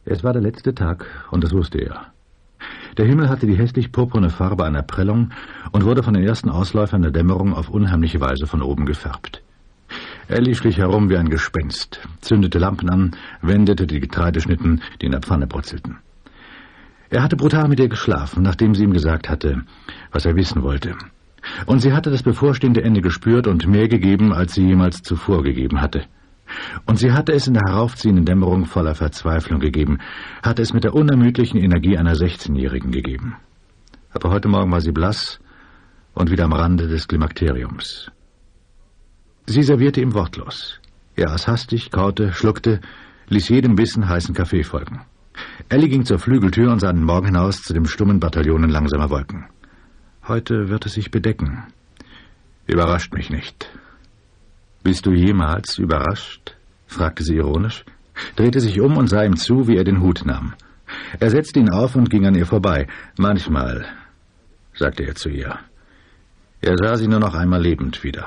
Es war der letzte Tag, und das wusste er. Der Himmel hatte die hässlich purpurne Farbe einer Prellung und wurde von den ersten Ausläufern der Dämmerung auf unheimliche Weise von oben gefärbt. Ellie schlich herum wie ein Gespenst, zündete Lampen an, wendete die Getreideschnitten, die in der Pfanne brutzelten. Er hatte brutal mit ihr geschlafen, nachdem sie ihm gesagt hatte, was er wissen wollte. Und sie hatte das bevorstehende Ende gespürt und mehr gegeben, als sie jemals zuvor gegeben hatte. Und sie hatte es in der heraufziehenden Dämmerung voller Verzweiflung gegeben, hatte es mit der unermüdlichen Energie einer 16-Jährigen gegeben. Aber heute Morgen war sie blass und wieder am Rande des Klimakteriums. Sie servierte ihm wortlos. Er aß hastig, kaute, schluckte, ließ jedem Bissen heißen Kaffee folgen. Ellie ging zur Flügeltür und sah den Morgen hinaus zu dem stummen Bataillon in langsamer Wolken. Heute wird es sich bedecken. Überrascht mich nicht. »Bist du jemals überrascht?« fragte sie ironisch, drehte sich um und sah ihm zu, wie er den Hut nahm. Er setzte ihn auf und ging an ihr vorbei. »Manchmal«, sagte er zu ihr. Er sah sie nur noch einmal lebend wieder.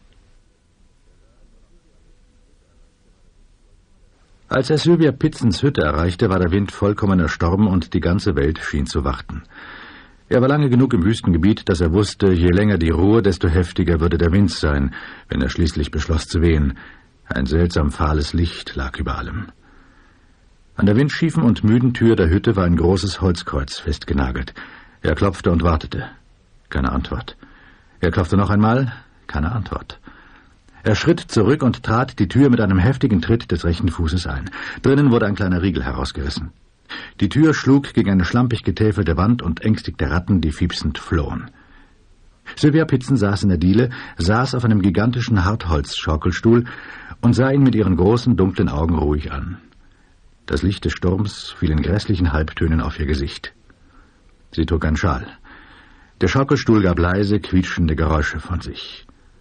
Als er Sylvia Pitzens Hütte erreichte, war der Wind vollkommen erstorben und die ganze Welt schien zu warten. Er war lange genug im Wüstengebiet, dass er wusste, je länger die Ruhe, desto heftiger würde der Wind sein, wenn er schließlich beschloss zu wehen. Ein seltsam fahles Licht lag über allem. An der windschiefen und müden Tür der Hütte war ein großes Holzkreuz festgenagelt. Er klopfte und wartete. Keine Antwort. Er klopfte noch einmal. Keine Antwort. Er schritt zurück und trat die Tür mit einem heftigen Tritt des rechten Fußes ein. Drinnen wurde ein kleiner Riegel herausgerissen. Die Tür schlug gegen eine schlampig getäfelte Wand und ängstigte Ratten, die fiepsend flohen. Sylvia Pitzen saß in der Diele, saß auf einem gigantischen Hartholzschaukelstuhl und sah ihn mit ihren großen, dunklen Augen ruhig an. Das Licht des Sturms fiel in grässlichen Halbtönen auf ihr Gesicht. Sie trug einen Schal. Der Schaukelstuhl gab leise, quietschende Geräusche von sich.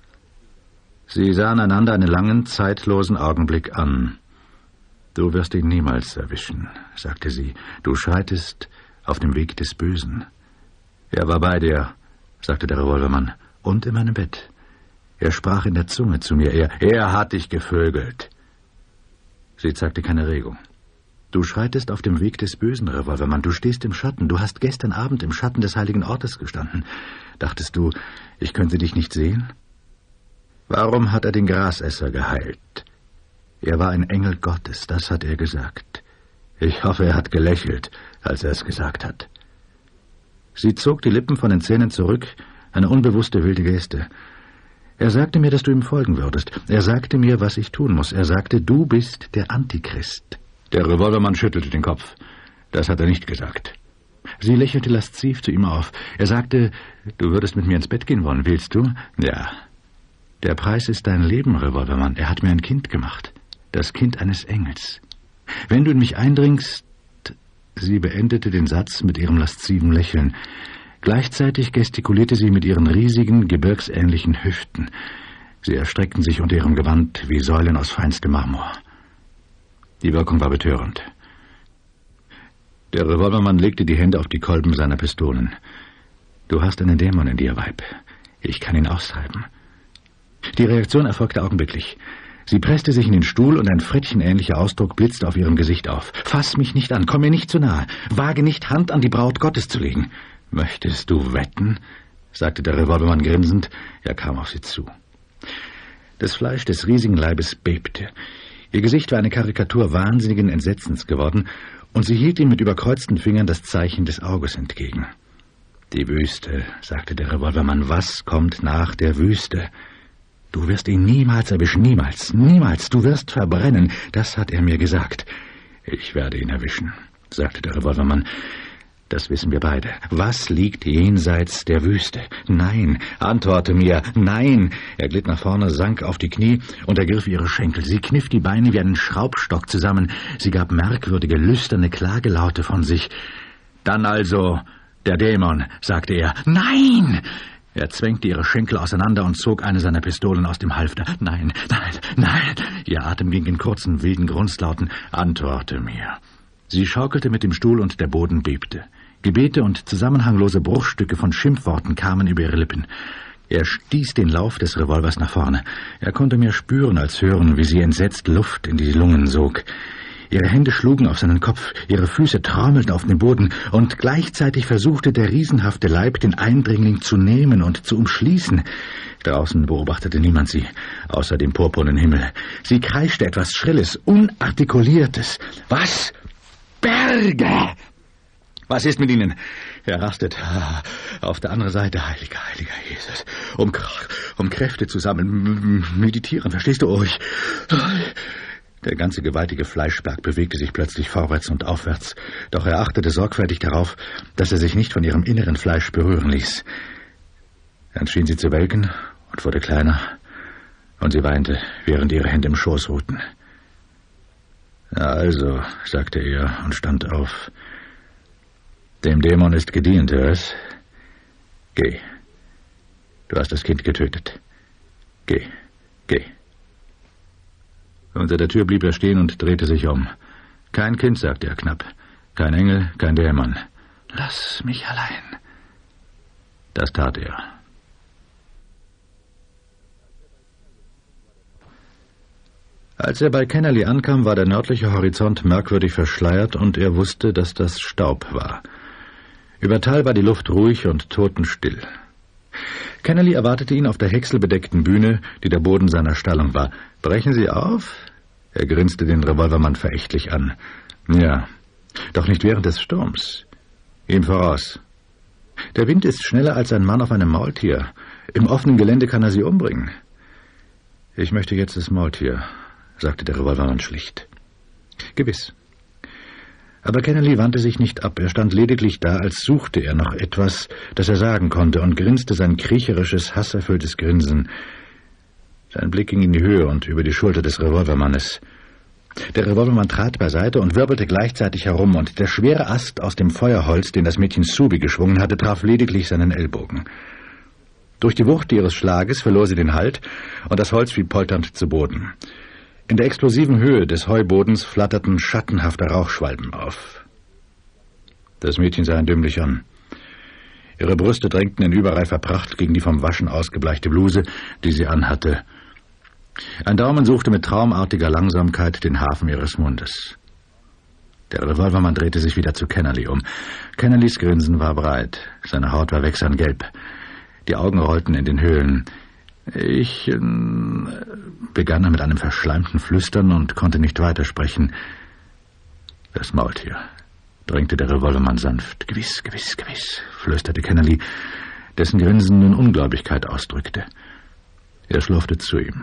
Sie sahen einander einen langen, zeitlosen Augenblick an. »Du wirst ihn niemals erwischen«, sagte sie. »Du schreitest auf dem Weg des Bösen.« »Er war bei dir«, sagte der Revolvermann, »und in meinem Bett. Er sprach in der Zunge zu mir. Er hat dich gevögelt.« Sie zeigte keine Regung. »Du schreitest auf dem Weg des Bösen, Revolvermann. Du stehst im Schatten. Du hast gestern Abend im Schatten des heiligen Ortes gestanden. Dachtest du, ich könnte dich nicht sehen? Warum hat er den Grasesser geheilt? Er war ein Engel Gottes, das hat er gesagt. Ich hoffe, er hat gelächelt, als er es gesagt hat.« Sie zog die Lippen von den Zähnen zurück, eine unbewusste wilde Geste. »Er sagte mir, dass du ihm folgen würdest. Er sagte mir, was ich tun muss. Er sagte, du bist der Antichrist.« Der Revolvermann schüttelte den Kopf. Das hat er nicht gesagt. Sie lächelte lasziv zu ihm auf. Er sagte, du würdest mit mir ins Bett gehen wollen, willst du? Ja. Der Preis ist dein Leben, Revolvermann. Er hat mir ein Kind gemacht. Das Kind eines Engels. Wenn du in mich eindringst...« Sie beendete den Satz mit ihrem lasziven Lächeln. Gleichzeitig gestikulierte sie mit ihren riesigen, gebirgsähnlichen Hüften. Sie erstreckten sich unter ihrem Gewand wie Säulen aus feinstem Marmor. Die Wirkung war betörend. Der Revolvermann legte die Hände auf die Kolben seiner Pistolen. »Du hast einen Dämon in dir, Weib. Ich kann ihn austreiben.« Die Reaktion erfolgte augenblicklich. Sie presste sich in den Stuhl und ein frettchenähnlicher Ausdruck blitzte auf ihrem Gesicht auf. »Fass mich nicht an, komm mir nicht zu nahe. Wage nicht, Hand an die Braut Gottes zu legen.« »Möchtest du wetten?« sagte der Revolvermann grinsend. Er kam auf sie zu. Das Fleisch des riesigen Leibes bebte. Ihr Gesicht war eine Karikatur wahnsinnigen Entsetzens geworden, und sie hielt ihm mit überkreuzten Fingern das Zeichen des Auges entgegen. »Die Wüste«, sagte der Revolvermann. »Was kommt nach der Wüste?« »Du wirst ihn niemals erwischen, niemals, niemals, du wirst verbrennen, das hat er mir gesagt.« »Ich werde ihn erwischen«, sagte der Revolvermann. »Das wissen wir beide. Was liegt jenseits der Wüste? Nein, antworte mir, nein!« Er glitt nach vorne, sank auf die Knie und ergriff ihre Schenkel. Sie kniff die Beine wie einen Schraubstock zusammen. Sie gab merkwürdige, lüsterne Klagelaute von sich. »Dann also der Dämon«, sagte er. »Nein!« Er zwängte ihre Schenkel auseinander und zog eine seiner Pistolen aus dem Halfter. »Nein, nein, nein!« Ihr Atem ging in kurzen, wilden Grunzlauten. »Antworte mir.« Sie schaukelte mit dem Stuhl und der Boden bebte. Gebete und zusammenhanglose Bruchstücke von Schimpfworten kamen über ihre Lippen. Er stieß den Lauf des Revolvers nach vorne. Er konnte mehr spüren als hören, wie sie entsetzt Luft in die Lungen sog. Ihre Hände schlugen auf seinen Kopf, ihre Füße trommelten auf den Boden, und gleichzeitig versuchte der riesenhafte Leib, den Eindringling zu nehmen und zu umschließen. Draußen beobachtete niemand sie, außer dem purpurnen Himmel. Sie kreischte etwas Schrilles, Unartikuliertes. »Was? Berge! Was ist mit Ihnen?« Er rastet. Auf der anderen Seite, heiliger Jesus. Um Kräfte zu sammeln, meditieren, verstehst du? Der ganze gewaltige Fleischberg bewegte sich plötzlich vorwärts und aufwärts, doch er achtete sorgfältig darauf, dass er sich nicht von ihrem inneren Fleisch berühren ließ. Dann schien sie zu welken und wurde kleiner, und sie weinte, während ihre Hände im Schoß ruhten. »Na also«, sagte er und stand auf. »Dem Dämon ist gedient, hörst? Geh. Du hast das Kind getötet. Geh. Unter der Tür blieb er stehen und drehte sich um. »Kein Kind«, sagte er knapp. »Kein Engel, kein Dämon. Lass mich allein.« Das tat er. Als er bei Kennerly ankam, war der nördliche Horizont merkwürdig verschleiert, und er wusste, dass das Staub war. Über Tal war die Luft ruhig und totenstill. Kennerly erwartete ihn auf der häckselbedeckten Bühne, die der Boden seiner Stallung war. »Brechen Sie auf?« Er grinste den Revolvermann verächtlich an. »Ja, doch nicht während des Sturms. Ihm voraus. Der Wind ist schneller als ein Mann auf einem Maultier. Im offenen Gelände kann er Sie umbringen.« »Ich möchte jetzt das Maultier«, sagte der Revolvermann schlicht. »Gewiss.« Aber Kennerly wandte sich nicht ab. Er stand lediglich da, als suchte er noch etwas, das er sagen konnte, und grinste sein kriecherisches, hasserfülltes Grinsen. Sein Blick ging in die Höhe und über die Schulter des Revolvermannes. Der Revolvermann trat beiseite und wirbelte gleichzeitig herum, und der schwere Ast aus dem Feuerholz, den das Mädchen Subi geschwungen hatte, traf lediglich seinen Ellbogen. Durch die Wucht ihres Schlages verlor sie den Halt, und das Holz fiel polternd zu Boden. In der explosiven Höhe des Heubodens flatterten schattenhafte Rauchschwalben auf. Das Mädchen sah ihn dümmlich an. Ihre Brüste drängten in überreifer Pracht gegen die vom Waschen ausgebleichte Bluse, die sie anhatte. Ein Daumen suchte mit traumartiger Langsamkeit den Hafen ihres Mundes. Der Revolvermann drehte sich wieder zu Kennerly um. Kennerlys Grinsen war breit, seine Haut war wechselgelb. Die Augen rollten in den Höhlen. »Ich«, begann er mit einem verschleimten Flüstern und konnte nicht weitersprechen. »Das Maultier«, drängte der Revolvermann sanft. »Gewiss«, flüsterte Kennerly, dessen Grinsen nun Ungläubigkeit ausdrückte. Er schlurfte zu ihm.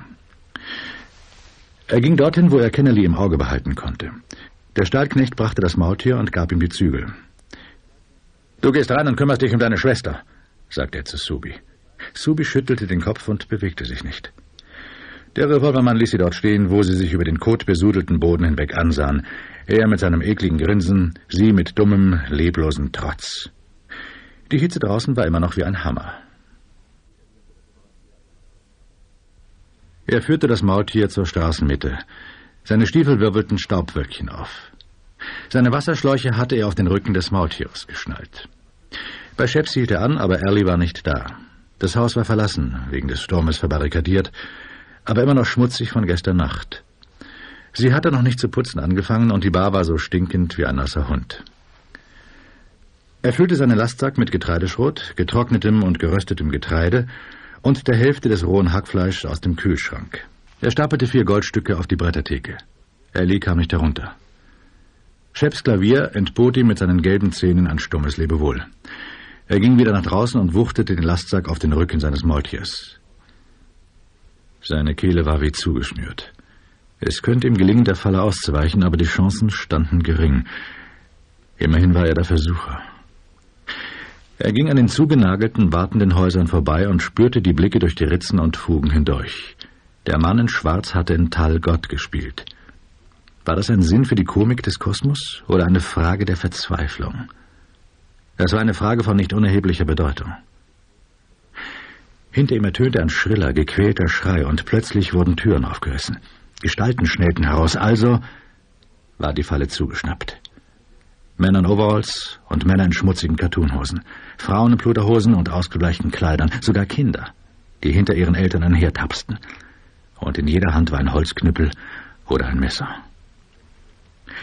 Er ging dorthin, wo er Kennerly im Auge behalten konnte. Der Stallknecht brachte das Maultier und gab ihm die Zügel. »Du gehst rein und kümmerst dich um deine Schwester«, sagte er zu Subi. Subi schüttelte den Kopf und bewegte sich nicht. Der Revolvermann ließ sie dort stehen, wo sie sich über den kotbesudelten Boden hinweg ansahen. Er mit seinem ekligen Grinsen, sie mit dummem, leblosen Trotz. Die Hitze draußen war immer noch wie ein Hammer. Er führte das Maultier zur Straßenmitte. Seine Stiefel wirbelten Staubwölkchen auf. Seine Wasserschläuche hatte er auf den Rücken des Maultiers geschnallt. Bei Scheps hielt er an, aber Erli war nicht da. Das Haus war verlassen, wegen des Sturmes verbarrikadiert, aber immer noch schmutzig von gestern Nacht. Sie hatte noch nicht zu putzen angefangen, und die Bar war so stinkend wie ein nasser Hund. Er füllte seinen Lastsack mit Getreideschrot, getrocknetem und geröstetem Getreide und der Hälfte des rohen Hackfleischs aus dem Kühlschrank. Er stapelte 4 Goldstücke auf die Brettertheke. Erli kam nicht herunter. Scheps Klavier entbot ihm mit seinen gelben Zähnen ein stummes Lebewohl. Er ging wieder nach draußen und wuchtete den Lastsack auf den Rücken seines Maultiers. Seine Kehle war wie zugeschnürt. Es könnte ihm gelingen, der Falle auszuweichen, aber die Chancen standen gering. Immerhin war er der Versucher. Er ging an den zugenagelten, wartenden Häusern vorbei und spürte die Blicke durch die Ritzen und Fugen hindurch. Der Mann in Schwarz hatte in Tal Gott gespielt. War das ein Sinn für die Komik des Kosmos oder eine Frage der Verzweiflung? Das war eine Frage von nicht unerheblicher Bedeutung. Hinter ihm ertönte ein schriller, gequälter Schrei, und plötzlich wurden Türen aufgerissen. Gestalten schnellten heraus, also war die Falle zugeschnappt. Männer in Overalls und Männer in schmutzigen Cartoonhosen, Frauen in Pluderhosen und ausgebleichten Kleidern, sogar Kinder, die hinter ihren Eltern einhertapsten. Und in jeder Hand war ein Holzknüppel oder ein Messer.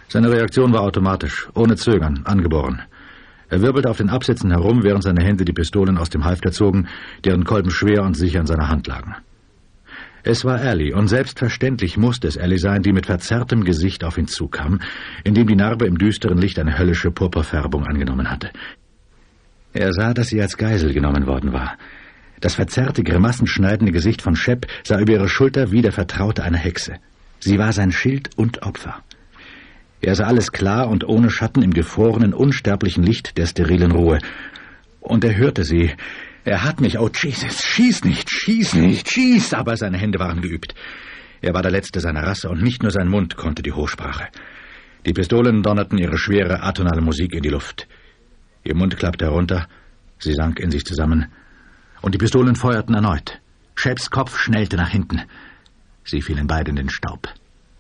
Seine Reaktion war automatisch, ohne Zögern, angeboren. Er wirbelte auf den Absätzen herum, während seine Hände die Pistolen aus dem Halfter zogen, deren Kolben schwer und sicher in seiner Hand lagen. Es war Allie, und selbstverständlich musste es Allie sein, die mit verzerrtem Gesicht auf ihn zukam, indem die Narbe im düsteren Licht eine höllische Purpurfärbung angenommen hatte. Er sah, dass sie als Geisel genommen worden war. Das verzerrte, grimassenschneidende Gesicht von Shep sah über ihre Schulter wie der Vertraute einer Hexe. Sie war sein Schild und Opfer. Er sah alles klar und ohne Schatten im gefrorenen, unsterblichen Licht der sterilen Ruhe. Und er hörte sie. Er hat mich, oh Jesus, schieß nicht, schieß! Aber seine Hände waren geübt. Er war der Letzte seiner Rasse und nicht nur sein Mund konnte die Hochsprache. Die Pistolen donnerten ihre schwere, atonale Musik in die Luft. Ihr Mund klappte herunter, sie sank in sich zusammen, und die Pistolen feuerten erneut. Sheps Kopf schnellte nach hinten. Sie fielen beide in den Staub.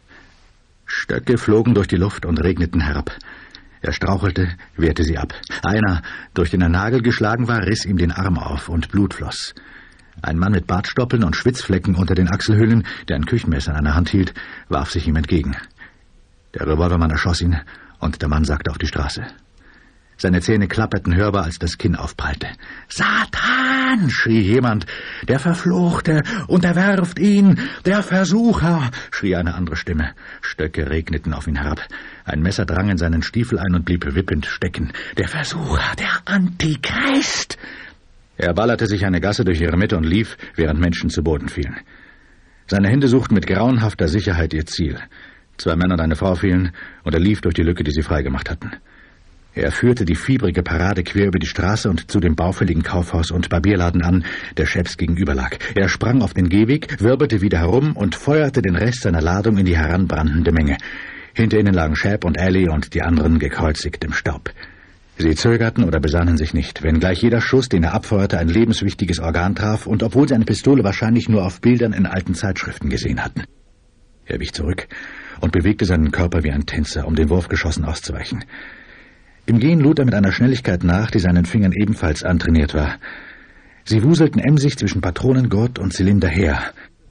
Stöcke flogen durch die Luft und regneten herab. Er strauchelte, wehrte sie ab. Einer, durch den er Nagel geschlagen war, riss ihm den Arm auf und Blut floss. Ein Mann mit Bartstoppeln und Schwitzflecken unter den Achselhöhlen, der ein Küchenmesser in einer Hand hielt, warf sich ihm entgegen. Der Revolvermann erschoss ihn, und der Mann sackte auf die Straße. Seine Zähne klapperten hörbar, als das Kinn aufprallte. »Satan!« schrie jemand. »Der Verfluchte! Unterwerft ihn! Der Versucher!« schrie eine andere Stimme. Stöcke regneten auf ihn herab. Ein Messer drang in seinen Stiefel ein und blieb wippend stecken. »Der Versucher! Der Antichrist!« Er ballerte sich eine Gasse durch ihre Mitte und lief, während Menschen zu Boden fielen. Seine Hände suchten mit grauenhafter Sicherheit ihr Ziel. 2 Männer und eine Frau fielen, und er lief durch die Lücke, die sie freigemacht hatten. Er führte die fiebrige Parade quer über die Straße und zu dem baufälligen Kaufhaus und Barbierladen an, der Sheps gegenüber lag. Er sprang auf den Gehweg, wirbelte wieder herum und feuerte den Rest seiner Ladung in die heranbrandende Menge. Hinter ihnen lagen Shep und Allie und die anderen gekreuzigt im Staub. Sie zögerten oder besannen sich nicht, wenngleich jeder Schuss, den er abfeuerte, ein lebenswichtiges Organ traf und obwohl sie eine Pistole wahrscheinlich nur auf Bildern in alten Zeitschriften gesehen hatten. Er wich zurück und bewegte seinen Körper wie ein Tänzer, um den Wurfgeschossen auszuweichen. Im Gehen lud er mit einer Schnelligkeit nach, die seinen Fingern ebenfalls antrainiert war. Sie wuselten emsig zwischen Patronengurt und Zylinder her.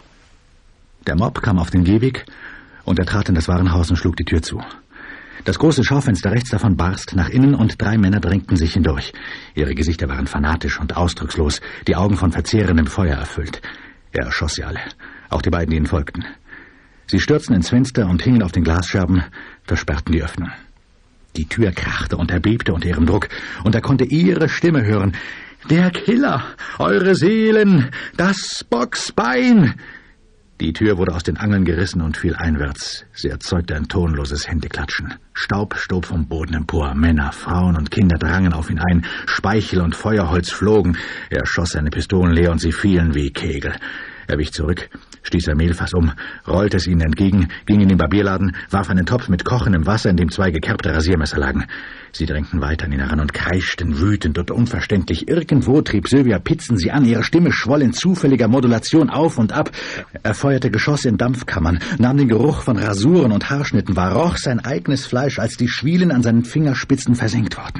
Der Mob kam auf den Gehweg, und er trat in das Warenhaus und schlug die Tür zu. Das große Schaufenster rechts davon barst nach innen, und 3 Männer drängten sich hindurch. Ihre Gesichter waren fanatisch und ausdruckslos, die Augen von verzehrendem Feuer erfüllt. Er erschoss sie alle, auch die beiden, die ihnen folgten. Sie stürzten ins Fenster und hingen auf den Glasscherben, versperrten die Öffnung. Die Tür krachte und erbebte unter ihrem Druck, und er konnte ihre Stimme hören. »Der Killer! Eure Seelen! Das Bocksbein!« Die Tür wurde aus den Angeln gerissen und fiel einwärts. Sie erzeugte ein tonloses Händeklatschen. Staub stob vom Boden empor. Männer, Frauen und Kinder drangen auf ihn ein. Speichel und Feuerholz flogen. Er schoss seine Pistolen leer und sie fielen wie Kegel. Er wich zurück, stieß sein Mehlfass um, rollte es ihnen entgegen, ging in den Barbierladen, warf einen Topf mit kochendem Wasser, in dem 2 gekerbte Rasiermesser lagen. Sie drängten weiter an ihn heran und kreischten wütend und unverständlich. Irgendwo trieb Sylvia Pitzen sie an, ihre Stimme schwoll in zufälliger Modulation auf und ab. Er feuerte Geschosse in Dampfkammern, nahm den Geruch von Rasuren und Haarschnitten wahr, roch sein eigenes Fleisch, als die Schwielen an seinen Fingerspitzen versenkt wurden.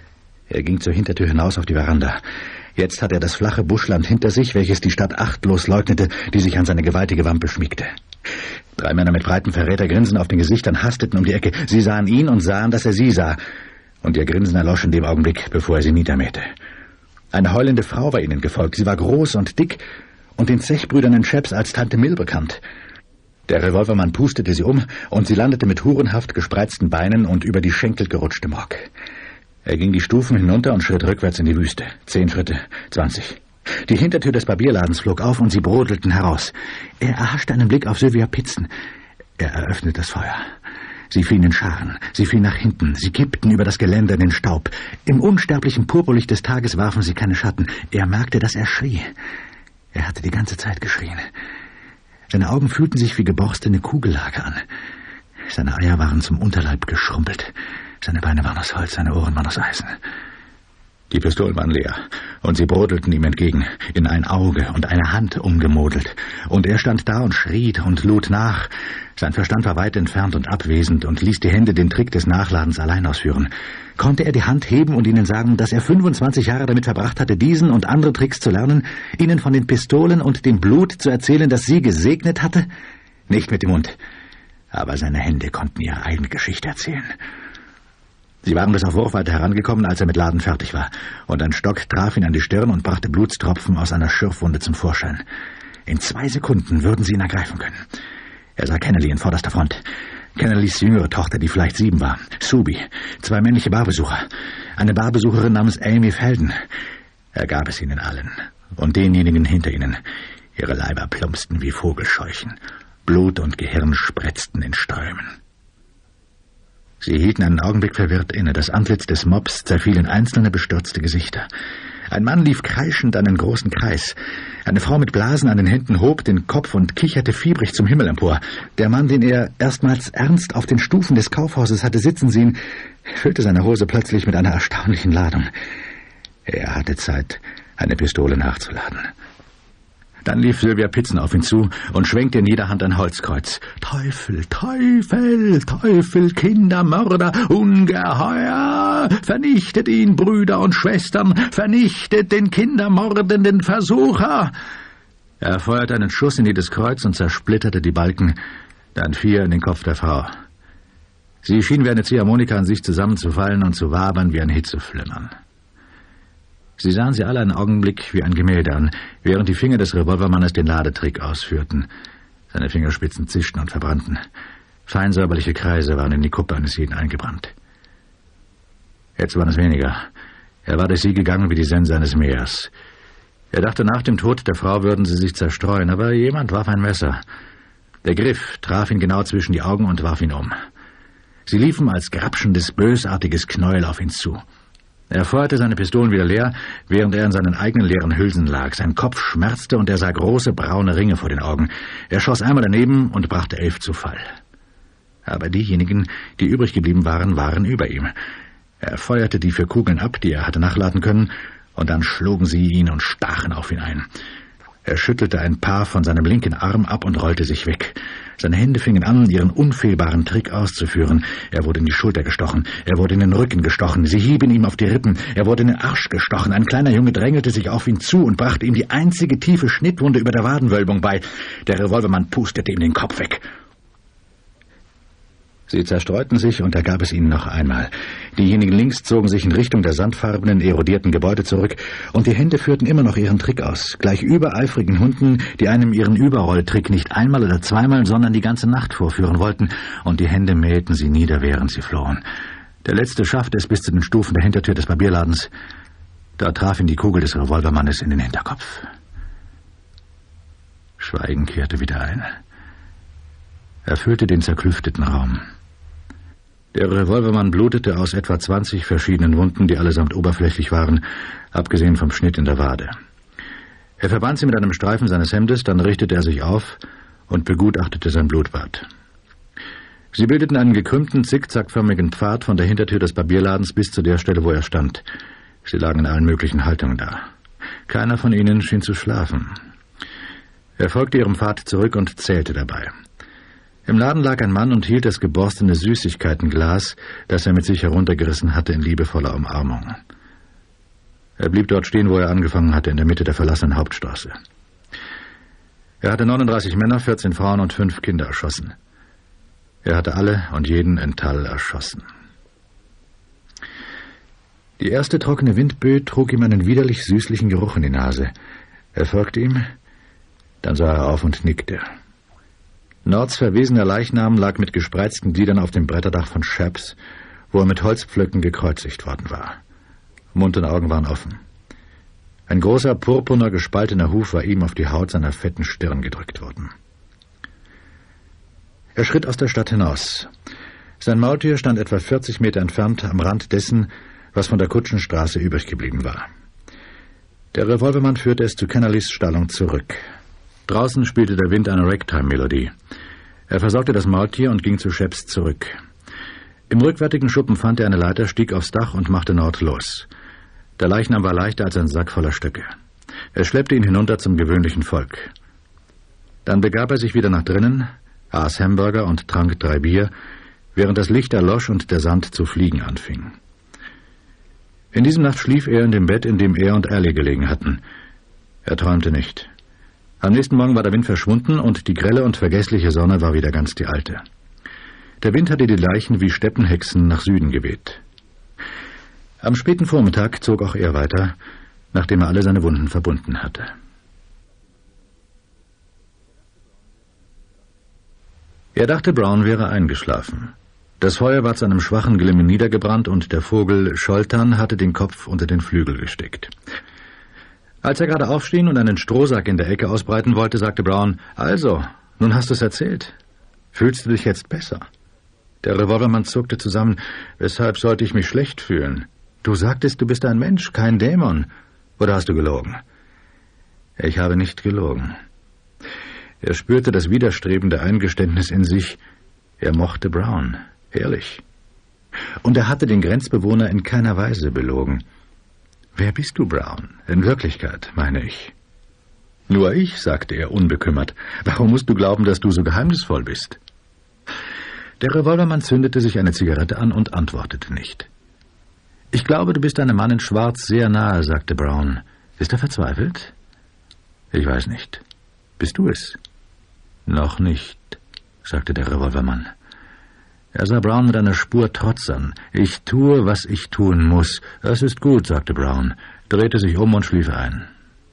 Er ging zur Hintertür hinaus auf die Veranda. Jetzt hatte er das flache Buschland hinter sich, welches die Stadt achtlos leugnete, die sich an seine gewaltige Wampe schmiegte. 3 Männer mit breiten Verrätergrinsen auf den Gesichtern hasteten um die Ecke. Sie sahen ihn und sahen, dass er sie sah. Und ihr Grinsen erlosch in dem Augenblick, bevor er sie niedermähte. Eine heulende Frau war ihnen gefolgt. Sie war groß und dick und den Zechbrüdern Sheps als Tante Mill bekannt. Der Revolvermann pustete sie um, und sie landete mit hurenhaft gespreizten Beinen und über die Schenkel gerutscht im Rock. Er ging die Stufen hinunter und schritt rückwärts in die Wüste. 10 Schritte, 20. Die Hintertür des Barbierladens flog auf und sie brodelten heraus. Er erhaschte einen Blick auf Sylvia Pitzen. Er eröffnete das Feuer. Sie fielen in Scharen, sie fielen nach hinten, sie kippten über das Geländer in den Staub. Im unsterblichen Purpurlicht des Tages warfen sie keine Schatten. Er merkte, dass er schrie. Er hatte die ganze Zeit geschrien. Seine Augen fühlten sich wie geborstene Kugellage an. Seine Eier waren zum Unterleib geschrumpelt. Seine Beine waren aus Holz, seine Ohren waren aus Eisen. Die Pistolen waren leer, und sie brodelten ihm entgegen, in ein Auge und eine Hand umgemodelt. Und er stand da und schrie und lud nach. Sein Verstand war weit entfernt und abwesend und ließ die Hände den Trick des Nachladens allein ausführen. Konnte er die Hand heben und ihnen sagen, dass er 25 Jahre damit verbracht hatte, diesen und andere Tricks zu lernen, ihnen von den Pistolen und dem Blut zu erzählen, das sie gesegnet hatte? Nicht mit dem Mund. aber seine Hände konnten ihre eigene Geschichte erzählen. Sie waren bis auf Wurfweite herangekommen, als er mit Laden fertig war, und ein Stock traf ihn an die Stirn und brachte Blutstropfen aus einer Schürfwunde zum Vorschein. In 2 Sekunden würden sie ihn ergreifen können. Er sah Kennelly in vorderster Front. Kennellys jüngere Tochter, die vielleicht 7 war, Subi, 2 männliche Barbesucher, eine Barbesucherin namens Amy Felden. Er gab es ihnen allen und denjenigen hinter ihnen. Ihre Leiber plumpsten wie Vogelscheuchen. Blut und Gehirn spritzten in Strömen. Sie hielten einen Augenblick verwirrt inne. Das Antlitz des Mobs zerfiel in einzelne bestürzte Gesichter. Ein Mann lief kreischend einen großen Kreis. Eine Frau mit Blasen an den Händen hob den Kopf und kicherte fiebrig zum Himmel empor. Der Mann, den er erstmals ernst auf den Stufen des Kaufhauses hatte sitzen sehen, füllte seine Hose plötzlich mit einer erstaunlichen Ladung. Er hatte Zeit, eine Pistole nachzuladen. Dann lief Sylvia Pitzen auf ihn zu und schwenkte in jeder Hand ein Holzkreuz. »Teufel, Teufel, Teufel, Kindermörder, Ungeheuer! Vernichtet ihn, Brüder und Schwestern! Vernichtet den kindermordenden Versucher!« Er feuerte einen Schuss in jedes Kreuz und zersplitterte die Balken, dann 4 in den Kopf der Frau. Sie schien wie eine Ziehharmonika an sich zusammenzufallen und zu wabern wie ein Hitzeflimmern. Sie sahen sie alle einen Augenblick wie ein Gemälde an, während die Finger des Revolvermannes den Ladetrick ausführten. Seine Fingerspitzen zischten und verbrannten. Fein säuberliche Kreise waren in die Kuppe eines jeden eingebrannt. Jetzt waren es weniger. Er war durch sie gegangen wie die Sense eines Meers. Er dachte, nach dem Tod der Frau würden sie sich zerstreuen, aber jemand warf ein Messer. Der Griff traf ihn genau zwischen die Augen und warf ihn um. Sie liefen als grapschendes, bösartiges Knäuel auf ihn zu. Er feuerte seine Pistolen wieder leer, während er in seinen eigenen leeren Hülsen lag. Sein Kopf schmerzte und er sah große braune Ringe vor den Augen. Er schoss einmal daneben und brachte 11 zu Fall. Aber diejenigen, die übrig geblieben waren, waren über ihm. Er feuerte die 4 Kugeln ab, die er hatte nachladen können, und dann schlugen sie ihn und stachen auf ihn ein. Er schüttelte ein Paar von seinem linken Arm ab und rollte sich weg. Seine Hände fingen an, ihren unfehlbaren Trick auszuführen. Er wurde in die Schulter gestochen, er wurde in den Rücken gestochen, sie hieben ihm auf die Rippen, er wurde in den Arsch gestochen. Ein kleiner Junge drängelte sich auf ihn zu und brachte ihm die einzige tiefe Schnittwunde über der Wadenwölbung bei. Der Revolvermann pustete ihm den Kopf weg. Sie zerstreuten sich, und er gab es ihnen noch einmal. Diejenigen links zogen sich in Richtung der sandfarbenen, erodierten Gebäude zurück, und die Hände führten immer noch ihren Trick aus, gleich übereifrigen Hunden, die einem ihren Überrolltrick nicht einmal oder zweimal, sondern die ganze Nacht vorführen wollten, und die Hände mähten sie nieder, während sie flohen. Der letzte schaffte es bis zu den Stufen der Hintertür des Barbierladens. Da traf ihn die Kugel des Revolvermannes in den Hinterkopf. Schweigen kehrte wieder ein. Er füllte den zerklüfteten Raum. Der Revolvermann blutete aus etwa 20 verschiedenen Wunden, die allesamt oberflächlich waren, abgesehen vom Schnitt in der Wade. Er verband sie mit einem Streifen seines Hemdes, dann richtete er sich auf und begutachtete sein Blutbad. Sie bildeten einen gekrümmten, zickzackförmigen Pfad von der Hintertür des Barbierladens bis zu der Stelle, wo er stand. Sie lagen in allen möglichen Haltungen da. Keiner von ihnen schien zu schlafen. Er folgte ihrem Pfad zurück und zählte dabei. Im Laden lag ein Mann und hielt das geborstene Süßigkeitenglas, das er mit sich heruntergerissen hatte, in liebevoller Umarmung. Er blieb dort stehen, wo er angefangen hatte, in der Mitte der verlassenen Hauptstraße. Er hatte 39 Männer, 14 Frauen und 5 Kinder erschossen. Er hatte alle und jeden in Tal erschossen. Die erste trockene Windböe trug ihm einen widerlich süßlichen Geruch in die Nase. Er folgte ihm, dann sah er auf und nickte. Nords verwesener Leichnam lag mit gespreizten Gliedern auf dem Bretterdach von Shaps, wo er mit Holzpflöcken gekreuzigt worden war. Mund und Augen waren offen. Ein großer, purpurner, gespaltener Huf war ihm auf die Haut seiner fetten Stirn gedrückt worden. Er schritt aus der Stadt hinaus. Sein Maultier stand etwa 40 Meter entfernt am Rand dessen, was von der Kutschenstraße übrig geblieben war. Der Revolvermann führte es zu Kennellys Stallung zurück. Draußen spielte der Wind eine Ragtime-Melodie. Er versorgte das Maultier und ging zu Shaps zurück. Im rückwärtigen Schuppen fand er eine Leiter, stieg aufs Dach und machte Nord los. Der Leichnam war leichter als ein Sack voller Stöcke. Er schleppte ihn hinunter zum gewöhnlichen Volk. Dann begab er sich wieder nach drinnen, aß Hamburger und trank 3 Bier, während das Licht erlosch und der Sand zu fliegen anfing. In diesem Nacht schlief er in dem Bett, in dem er und Allie gelegen hatten. Er träumte nicht. Am nächsten Morgen war der Wind verschwunden und die grelle und vergessliche Sonne war wieder ganz die alte. Der Wind hatte die Leichen wie Steppenhexen nach Süden geweht. Am späten Vormittag zog auch er weiter, nachdem er alle seine Wunden verbunden hatte. Er dachte, Brown wäre eingeschlafen. Das Feuer war zu einem schwachen Glimmen niedergebrannt und der Vogel Scholtan hatte den Kopf unter den Flügel gesteckt. Als er gerade aufstehen und einen Strohsack in der Ecke ausbreiten wollte, sagte Brown: »Also, nun hast du es erzählt. Fühlst du dich jetzt besser?« Der Revolvermann zuckte zusammen. »Weshalb sollte ich mich schlecht fühlen? Du sagtest, du bist ein Mensch, kein Dämon. Oder hast du gelogen?« »Ich habe nicht gelogen.« Er spürte das widerstrebende Eingeständnis in sich. Er mochte Brown, ehrlich. Und er hatte den Grenzbewohner in keiner Weise belogen. »Wer bist du, Brown? In Wirklichkeit, meine ich.« »Nur ich«, sagte er unbekümmert. »Warum musst du glauben, dass du so geheimnisvoll bist?« Der Revolvermann zündete sich eine Zigarette an und antwortete nicht. »Ich glaube, du bist einem Mann in Schwarz sehr nahe«, sagte Brown. »Ist er verzweifelt?« »Ich weiß nicht. Bist du es?« »Noch nicht«, sagte der Revolvermann. Er sah Brown mit einer Spur Trotz an. »Ich tue, was ich tun muss.« »Das ist gut«, sagte Brown, drehte sich um und schlief ein.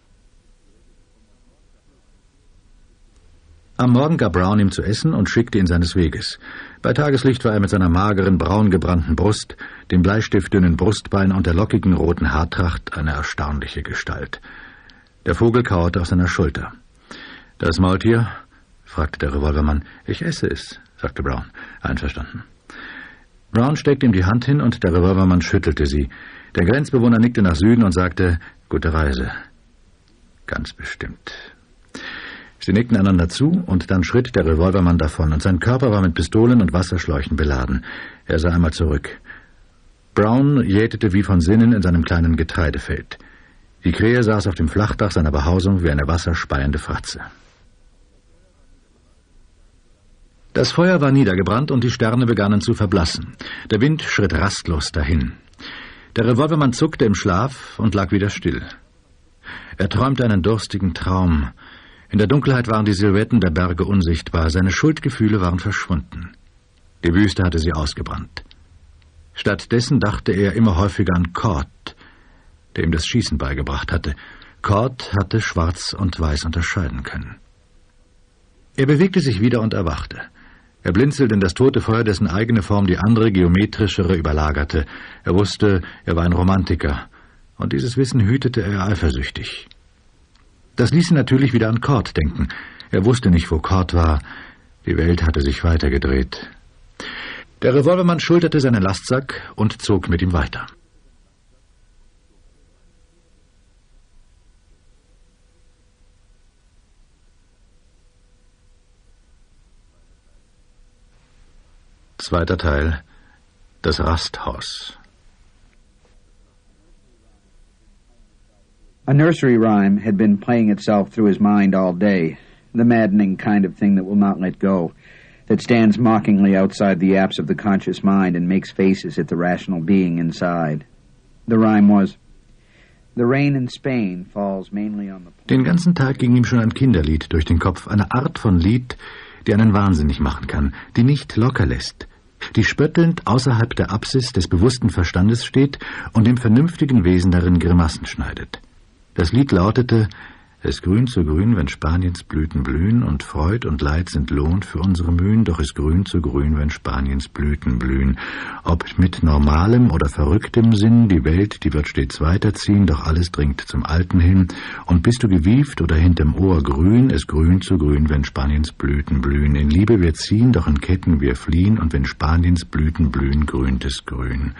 Am Morgen gab Brown ihm zu essen und schickte ihn seines Weges. Bei Tageslicht war er mit seiner mageren, braungebrannten Brust, dem bleistiftdünnen Brustbein und der lockigen roten Haartracht eine erstaunliche Gestalt. Der Vogel kauerte auf seiner Schulter. »Das Maultier?« fragte der Revolvermann. »Ich esse es«, sagte Brown. »Einverstanden.« Brown steckte ihm die Hand hin und der Revolvermann schüttelte sie. Der Grenzbewohner nickte nach Süden und sagte: »Gute Reise.« »Ganz bestimmt.« Sie nickten einander zu, und dann schritt der Revolvermann davon, und sein Körper war mit Pistolen und Wasserschläuchen beladen. Er sah einmal zurück. Brown jätete wie von Sinnen in seinem kleinen Getreidefeld. Die Krähe saß auf dem Flachdach seiner Behausung wie eine wasserspeiende Fratze. Das Feuer war niedergebrannt und die Sterne begannen zu verblassen. Der Wind schritt rastlos dahin. Der Revolvermann zuckte im Schlaf und lag wieder still. Er träumte einen durstigen Traum. In der Dunkelheit waren die Silhouetten der Berge unsichtbar, seine Schuldgefühle waren verschwunden. Die Wüste hatte sie ausgebrannt. Stattdessen dachte er immer häufiger an Cord, der ihm das Schießen beigebracht hatte. Cord hatte Schwarz und Weiß unterscheiden können. Er bewegte sich wieder und erwachte. Er blinzelte in das tote Feuer, dessen eigene Form die andere, geometrischere überlagerte. Er wusste, er war ein Romantiker, und dieses Wissen hütete er eifersüchtig. Das ließ ihn natürlich wieder an Cord denken. Er wusste nicht, wo Cord war. Die Welt hatte sich weitergedreht. Der Revolvermann schulterte seinen Lastsack und zog mit ihm weiter. Zweiter Teil: Das Rasthaus. A nursery rhyme had been playing itself through his mind all day, the maddening kind of thing that will not let go, that stands mockingly outside the apse of the conscious mind and makes faces at the rational being inside. The rhyme was, "The rain in Spain falls mainly on the..." Den ganzen Tag ging ihm schon ein Kinderlied durch den Kopf, eine Art von Lied, die einen wahnsinnig machen kann, die nicht locker lässt, die spöttelnd außerhalb der Apsis des bewussten Verstandes steht und dem vernünftigen Wesen darin Grimassen schneidet. Das Lied lautete: Es grünt so grün, wenn Spaniens Blüten blühen, und Freud und Leid sind Lohn für unsere Mühen, doch es grünt so grün, wenn Spaniens Blüten blühen. Ob mit normalem oder verrücktem Sinn, die Welt, die wird stets weiterziehen, doch alles dringt zum Alten hin. Und bist du gewieft oder hinterm Ohr grün, es grünt so grün, wenn Spaniens Blüten blühen. In Liebe wir ziehen, doch in Ketten wir fliehen, und wenn Spaniens Blüten blühen, grünt es grün.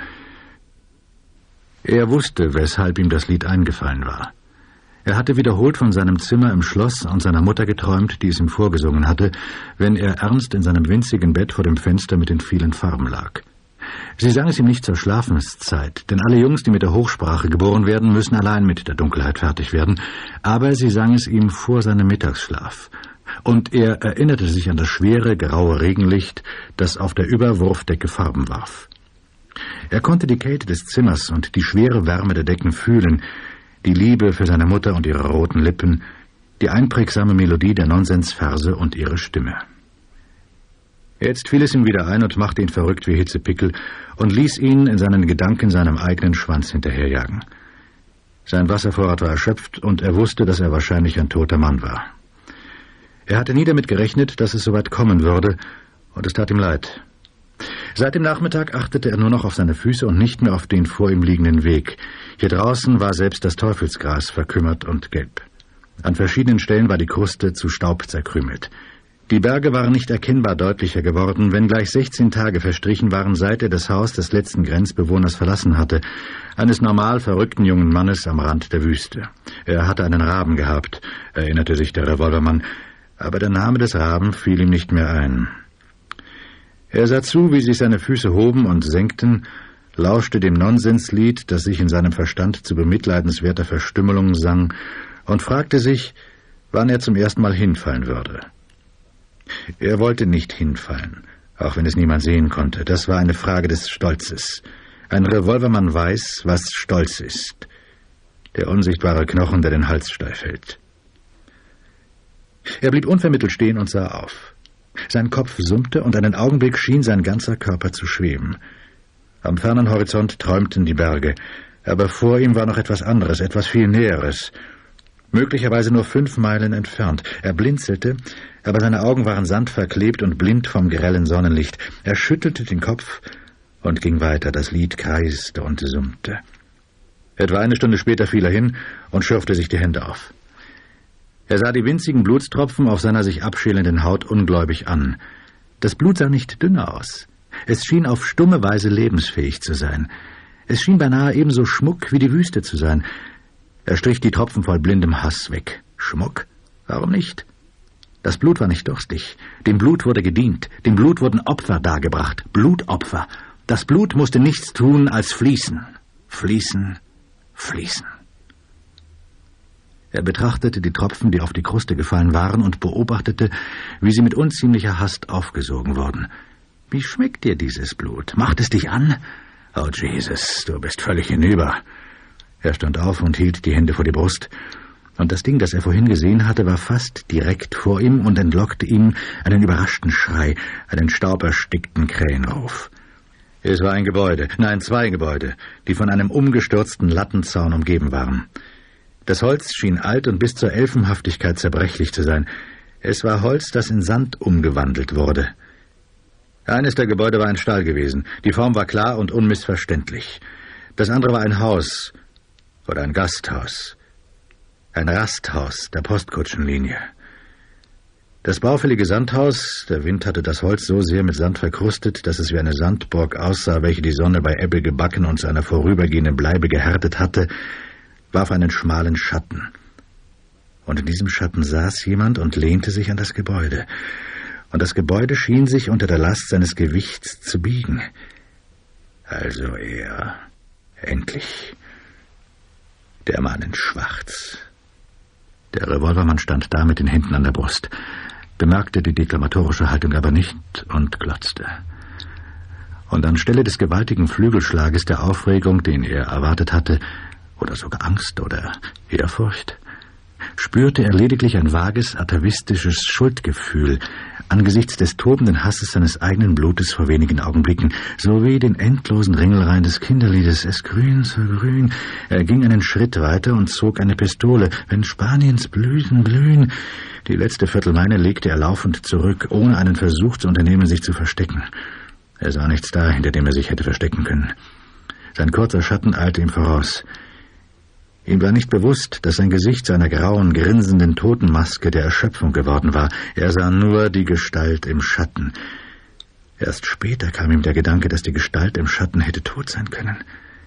Er wusste, weshalb ihm das Lied eingefallen war. Er hatte wiederholt von seinem Zimmer im Schloss und seiner Mutter geträumt, die es ihm vorgesungen hatte, wenn er ernst in seinem winzigen Bett vor dem Fenster mit den vielen Farben lag. Sie sang es ihm nicht zur Schlafenszeit, denn alle Jungs, die mit der Hochsprache geboren werden, müssen allein mit der Dunkelheit fertig werden, aber sie sang es ihm vor seinem Mittagsschlaf. Und er erinnerte sich an das schwere, graue Regenlicht, das auf der Überwurfdecke Farben warf. Er konnte die Kälte des Zimmers und die schwere Wärme der Decken fühlen, die Liebe für seine Mutter und ihre roten Lippen, die einprägsame Melodie der Nonsensverse und ihre Stimme. Jetzt fiel es ihm wieder ein und machte ihn verrückt wie Hitzepickel und ließ ihn in seinen Gedanken seinem eigenen Schwanz hinterherjagen. Sein Wasservorrat war erschöpft und er wusste, dass er wahrscheinlich ein toter Mann war. Er hatte nie damit gerechnet, dass es soweit kommen würde, und es tat ihm leid. Seit dem Nachmittag achtete er nur noch auf seine Füße und nicht mehr auf den vor ihm liegenden Weg. Hier draußen war selbst das Teufelsgras verkümmert und gelb. An verschiedenen Stellen war die Kruste zu Staub zerkrümelt. Die Berge waren nicht erkennbar deutlicher geworden, wenngleich 16 Tage verstrichen waren, seit er das Haus des letzten Grenzbewohners verlassen hatte, eines normal verrückten jungen Mannes am Rand der Wüste. Er hatte einen Raben gehabt, erinnerte sich der Revolvermann, aber der Name des Raben fiel ihm nicht mehr ein. Er sah zu, wie sich seine Füße hoben und senkten, lauschte dem Nonsenslied, das sich in seinem Verstand zu bemitleidenswerter Verstümmelung sang, und fragte sich, wann er zum ersten Mal hinfallen würde. Er wollte nicht hinfallen, auch wenn es niemand sehen konnte. Das war eine Frage des Stolzes. Ein Revolvermann weiß, was Stolz ist. Der unsichtbare Knochen, der den Hals steif hält. Er blieb unvermittelt stehen und sah auf. Sein Kopf summte und einen Augenblick schien sein ganzer Körper zu schweben. Am fernen Horizont träumten die Berge, aber vor ihm war noch etwas anderes, etwas viel Näheres. Möglicherweise nur 5 Meilen entfernt. Er blinzelte, aber seine Augen waren sandverklebt und blind vom grellen Sonnenlicht. Er schüttelte den Kopf und ging weiter. Das Lied kreiste und summte. Etwa eine Stunde später fiel er hin und schürfte sich die Hände auf. Er sah die winzigen Blutstropfen auf seiner sich abschälenden Haut ungläubig an. Das Blut sah nicht dünner aus. Es schien auf stumme Weise lebensfähig zu sein. Es schien beinahe ebenso Schmuck wie die Wüste zu sein. Er strich die Tropfen voll blindem Hass weg. Schmuck? Warum nicht? Das Blut war nicht durstig. Dem Blut wurde gedient. Dem Blut wurden Opfer dargebracht. Blutopfer. Das Blut musste nichts tun als fließen. Fließen, fließen. Er betrachtete die Tropfen, die auf die Kruste gefallen waren, und beobachtete, wie sie mit unziemlicher Hast aufgesogen wurden. Wie schmeckt dir dieses Blut? Macht es dich an? Oh, Jesus, du bist völlig hinüber. Er stand auf und hielt die Hände vor die Brust. Und das Ding, das er vorhin gesehen hatte, war fast direkt vor ihm und entlockte ihm einen überraschten Schrei, einen stauberstickten Krähenruf. Es war ein Gebäude, nein, 2 Gebäude, die von einem umgestürzten Lattenzaun umgeben waren. Das Holz schien alt und bis zur Elfenhaftigkeit zerbrechlich zu sein. Es war Holz, das in Sand umgewandelt wurde. Eines der Gebäude war ein Stall gewesen. Die Form war klar und unmissverständlich. Das andere war ein Haus oder ein Gasthaus. Ein Rasthaus der Postkutschenlinie. Das baufällige Sandhaus, der Wind hatte das Holz so sehr mit Sand verkrustet, dass es wie eine Sandburg aussah, welche die Sonne bei Ebbe gebacken und zu einer vorübergehenden Bleibe gehärtet hatte, warf einen schmalen Schatten. Und in diesem Schatten saß jemand und lehnte sich an das Gebäude. Und das Gebäude schien sich unter der Last seines Gewichts zu biegen. Also er, endlich, der Mann in Schwarz. Der Revolvermann stand da mit den Händen an der Brust, bemerkte die deklamatorische Haltung aber nicht und glotzte. Und anstelle des gewaltigen Flügelschlages der Aufregung, den er erwartet hatte, oder sogar Angst oder Ehrfurcht, spürte er lediglich ein vages, atavistisches Schuldgefühl angesichts des tobenden Hasses seines eigenen Blutes vor wenigen Augenblicken, sowie den endlosen Ringelreihen des Kinderliedes »Es grün, so grün«. Er ging einen Schritt weiter und zog eine Pistole. »Wenn Spaniens Blüten blühen«. Die letzte Viertelmeile legte er laufend zurück, ohne einen Versuch zu unternehmen, sich zu verstecken. Er sah nichts da, hinter dem er sich hätte verstecken können. Sein kurzer Schatten eilte ihm voraus. Ihm war nicht bewusst, dass sein Gesicht zu einer grauen, grinsenden Totenmaske der Erschöpfung geworden war. Er sah nur die Gestalt im Schatten. Erst später kam ihm der Gedanke, dass die Gestalt im Schatten hätte tot sein können.